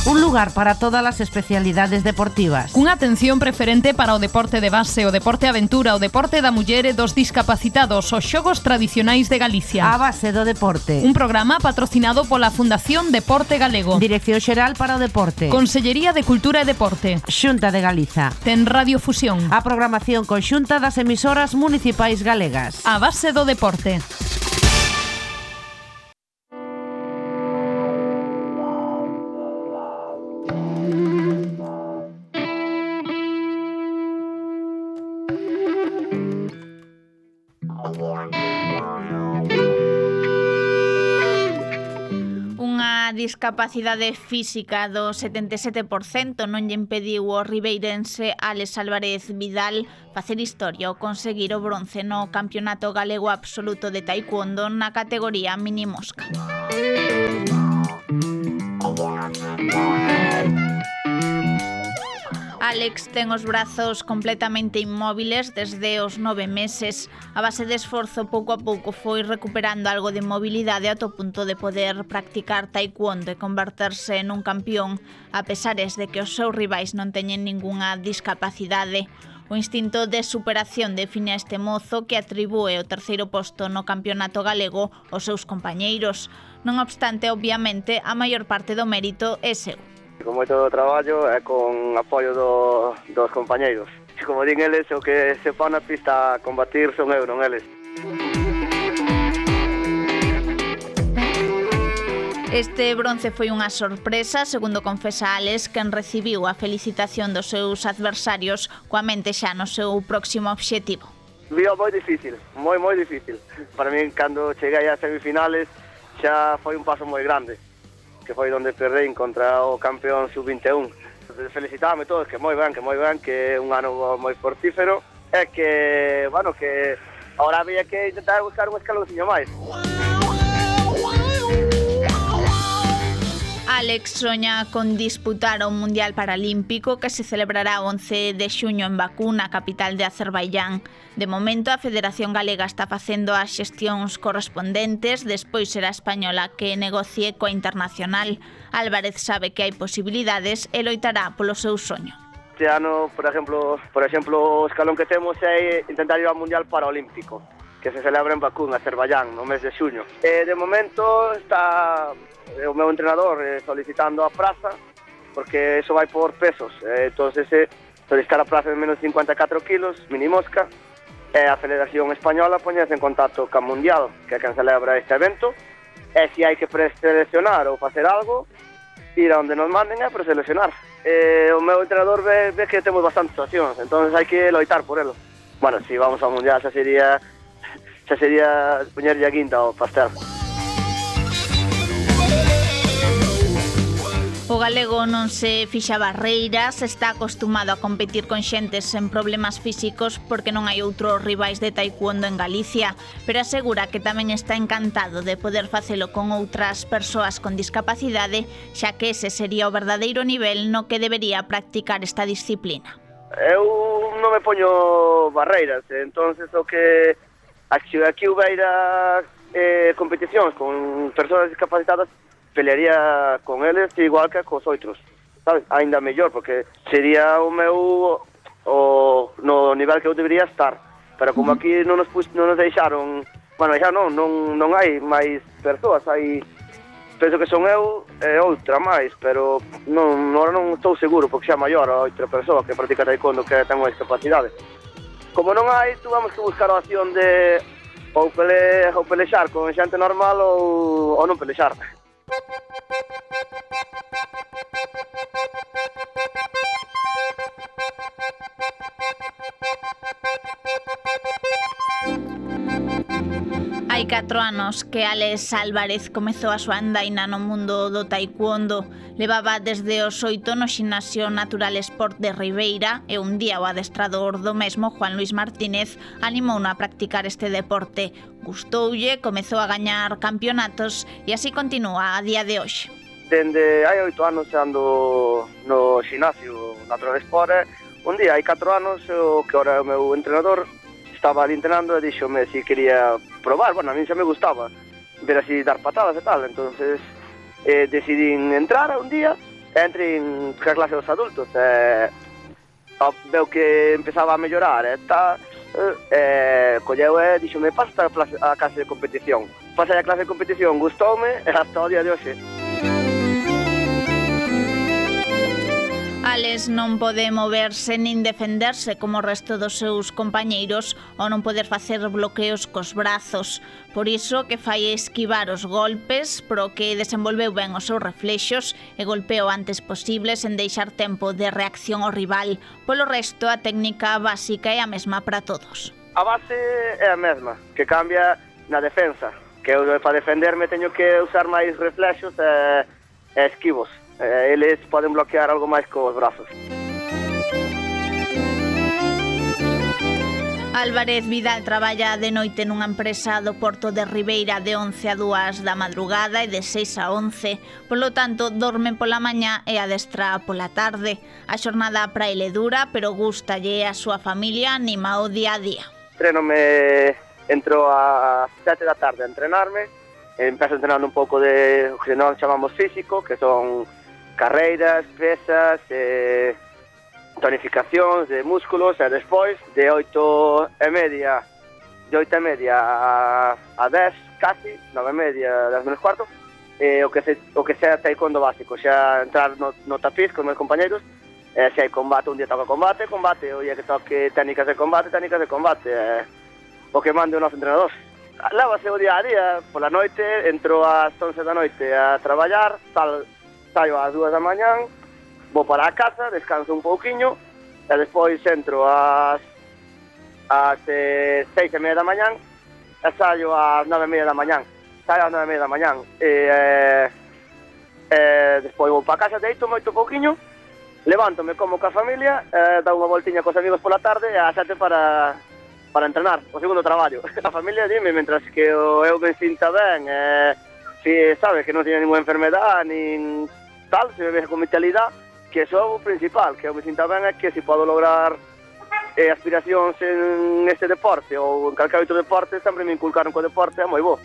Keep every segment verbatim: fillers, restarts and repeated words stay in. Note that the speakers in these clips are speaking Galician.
Un lugar para todas as especialidades deportivas. Cunha atención preferente para o deporte de base, o deporte aventura, o deporte da muller e dos discapacitados, os xogos tradicionais de Galicia. A base do deporte. Un programa patrocinado pola Fundación Deporte Galego. Dirección Xeral para o Deporte. Consellería de Cultura e Deporte. Xunta de Galiza. Ten Radio Fusión. A programación conxunta das emisoras municipais galegas. A base do deporte. Unha discapacidade física do setenta e sete por cento non lle impediu ao ribeirense Álex Álvarez Vidal facer historia ou conseguir o bronce no Campeonato Galego Absoluto de Taekwondo na categoría mini mosca. Álex ten os brazos completamente inmóviles desde os nove meses. A base de esforzo, pouco a pouco foi recuperando algo de mobilidade ata o punto de poder practicar taekwondo e converterse nun campión, a pesares de que os seus rivais non teñen ningunha discapacidade. O instinto de superación define a este mozo que atribúe o terceiro posto no campeonato galego aos seus compañeiros. Non obstante, obviamente, a maior parte do mérito é seu. Con moito traballo e con apoio do, dos compañeiros. Como din eles, o que se pon na pista a combatir son eu, non eles. Este bronce foi unha sorpresa, segundo confesa Álex, quen recibiu a felicitación dos seus adversarios coa mente xa no seu próximo obxectivo. Vio moi difícil, moi, moi difícil. Para min, cando cheguei ás semifinales, xa foi un paso moi grande, que foi onde perdei contra o campeón sub vinte e un. Felicitábame todos, que moi ben, que moi ben, que é un ano moi fortífero, e que, bueno, que agora había que intentar buscar un escaloncillo máis. Álex soña con disputar o Mundial Paralímpico que se celebrará o once de xuño en Bakú, na capital de Azerbaiyán. De momento, a Federación Galega está facendo as xestións correspondentes, despois será a española que negocie coa internacional. Álvarez sabe que hai posibilidades e loitará polo seu soño. Este ano, por exemplo, por exemplo, o escalón que temos é intentar ir ao Mundial Paralímpico, que se celebra en Bakú, en Azerbaiyán, no mes de xuño. E de momento está o meu entrenador eh, solicitando a praza, porque eso vai por pesos. Eh, entonces, eh, solicitar a praza de menos cincuenta e catro kilos, mini mosca, e a Federación Española poñerse en contacto ca Mundial, que é quen celebra este evento, e se hai que preseleccionar ou facer algo, ir a onde nos manden é preseleccionar. Eh, o meu entrenador ve, ve que temos bastantes opcións, entonces hai que loitar por elo. Bueno, se si vamos ao Mundial xa sería, xa sería poñerlle a guinda ao pastel. O galego non se fixa barreiras, está acostumado a competir con xentes sen problemas físicos porque non hai outros rivais de taekwondo en Galicia, pero asegura que tamén está encantado de poder facelo con outras persoas con discapacidade, xa que ese sería o verdadeiro nivel no que debería practicar esta disciplina. Eu non me poño barreiras, entonces o que aquí hubeira eh, competicións con persoas discapacitadas, pelearía con eles igual que cos outros, sabes? Ainda mellor, porque sería o meu o, no nivel que eu debería estar, pero como aquí non nos, non nos deixaron, bueno, xa non, non, non hai máis persoas, hai, penso que son eu e outra máis, pero non, non, non estou seguro, porque xa maior a outra persoa que practica taekwondo que ten unha discapacidade. Como non hai, tuvamos que buscar a opción de ou, pele, ou pelexar con xente normal ou, ou non pelexar. Hai catro anos que Álex Álvarez comezou a súa andaina no mundo do taekwondo. Levaba desde os oito no Ximnasio Natural Sport de Ribeira e un día o adestrador do mesmo, Juan Luis Martínez, animouno a practicar este deporte. Gustoulle, comezou a gañar campeonatos e así continúa a día de hoxe. Dende hai oito anos ando no Ximnasio Natural Sport. Un día, hai catro anos, o que ora é o meu entrenador estaba ali entrenando e díxome se quería probar. Bueno, a mí xa me gustaba ver así dar patadas e tal, entonces eh, decidín entrar un día entre en a clase dos adultos, e veu que empezaba a mellorar, e está, e colleu e dixome, pasa a clase de competición. Pasei a clase de competición, gustoume, e hasta o día de hoxe. Alex non pode moverse nin defenderse como o resto dos seus compañeiros ou non poder facer bloqueos cos brazos. Por iso que fai esquivar os golpes, pro que desenvolveu ben os seus reflexos e golpea o antes posible sen deixar tempo de reacción ao rival. Polo resto, a técnica básica é a mesma para todos. A base é a mesma, que cambia na defensa, que eu para defenderme teño que usar máis reflexos e, e esquivos. Eles poden bloquear algo máis cos brazos. Álvarez Vidal traballa de noite nunha empresa do Porto de Ribeira de once a dúas da madrugada e de seis a once. Polo tanto, dorme pola mañá e adestra pola tarde. A xornada para ele dura, pero gustalle a súa familia, anima o día a día. Entrenome, entro a sete da tarde a entrenarme, empezo entrenando un pouco de o que nós chamamos físico, que son carreiras, pesas, eh, tonificacións de músculos, e despois de oito e media de oito e media a, a dez, casi, nove e media, dez menos cuarto, eh, o que se, o que sea taekwondo básico, xa entrar no, no tapiz con meus compañeros, eh, se hai combate, un día toca combate, combate, o día que toque técnicas de combate, técnicas de combate, eh, o que mande o noso entrenador. Lávase o día a día, pola noite, entro ás once da noite a traballar, sal, saio ás dúas da mañán, vou para a casa, descanso un pouquiño, e despois entro ás, ás eh, seis e media da mañán, e saio ás nove e media da mañán, saio ás nove e media da mañán, e, eh, eh, despois vou para a casa, deito moito pouquiño, levántome como ca familia, eh, dá unha voltiña cos amigos pola tarde, e ás sete para, para entrenar, o segundo traballo. A familia dime, mentras que eu me sinta ben, eh, si sabe que non tiene ninguna enfermedad, nin tal, se me ve con vitalidad, que eso é o principal, que eu me sinta ben é que se podo lograr eh, aspiracións en este deporte ou en calquer outro deporte, sempre me inculcaron co deporte, é moi bo.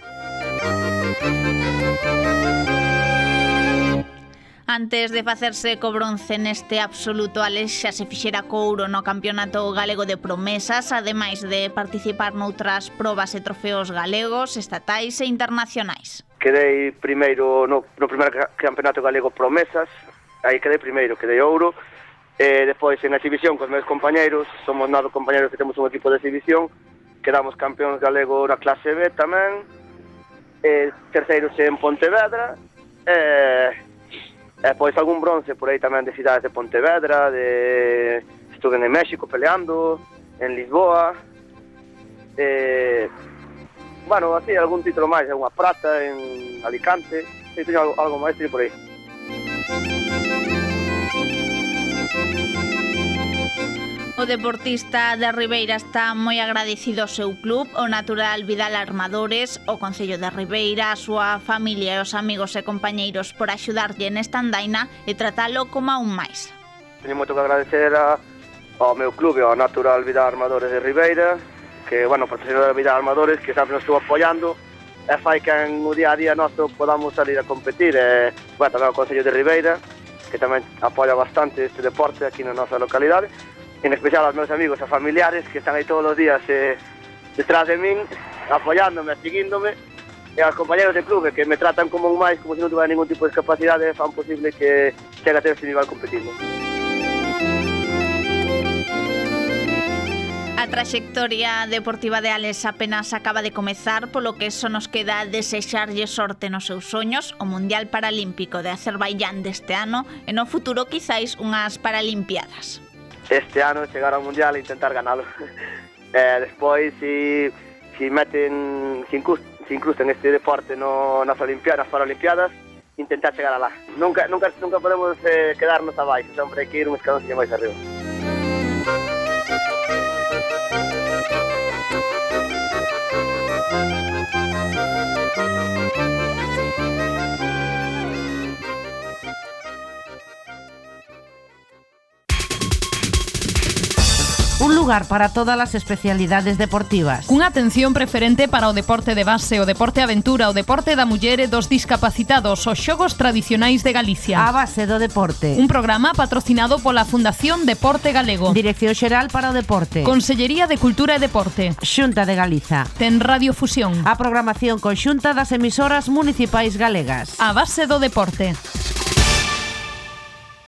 Antes de facerse co bronce neste absoluto, Alex xa se fixera co ouro no Campeonato Galego de Promesas, ademais de participar noutras probas e trofeos galegos, estatais e internacionais. Quedei primeiro no, no primeiro Campeonato Galego Promesas, aí quedei primeiro, quedei ouro, e despois en exhibición cos meus compañeiros, somos nove compañeiros que temos un equipo de exhibición, quedamos campeóns galego na clase B tamén, e terceiros en Pontevedra, e, e pois algún bronce por aí tamén de cidades de Pontevedra, de estuve en México peleando, en Lisboa, e bueno, así, algún título máis, unha prata en Alicante, e teño algo, algo máis, teño por aí. O deportista de Ribeira está moi agradecido ao seu club, o Natural Vidal Armadores, o Concello de Ribeira, a súa familia e os amigos e compañeiros por axudarlle nesta andaina e tratalo como aún máis. Teño moito que agradecer a, ao meu club, ao Natural Vidal Armadores de Ribeira, que, bueno, patrocinador de Vidal Armadores, que sempre nos estuvo apoiando, e fai que en o día a día noso podamos salir a competir, e, bueno, tamén o Concello de Ribeira, que tamén apoia bastante este deporte aquí na nosa localidade, en especial aos meus amigos e familiares que están aí todos os días eh, detrás de min, apoiándome, seguíndome, e aos compañeros de clube que me tratan como un máis, como se non tuviera ningún tipo de discapacidade, fan posible que chegue a ter este nivel competindo. A traxectoria deportiva de Alex apenas acaba de comezar, polo que só nos queda desexarlle sorte nos seus soños, o Mundial Paralímpico de Azerbaiyán deste ano e no futuro quizáis unhas Paralimpiadas. Este ano chegar ao Mundial e intentar ganalo. eh, despois, si, si meten, si, incrust, si incrustan este deporte no, nas Olimpiadas, nas Paralimpiadas, intentar chegar alá. Nunca, nunca, nunca podemos eh, quedarnos abaixo, sempre hai que ir un escalón máis arriba. Un lugar para todas as especialidades deportivas. Cunha atención preferente para o deporte de base, o deporte aventura, o deporte da muller e dos discapacitados, os xogos tradicionais de Galicia. A base do deporte. Un programa patrocinado pola Fundación Deporte Galego. Dirección Xeral para o Deporte. Consellería de Cultura e Deporte. Xunta de Galiza. Ten Radiofusión. A programación conxunta das emisoras municipais galegas. A base do deporte.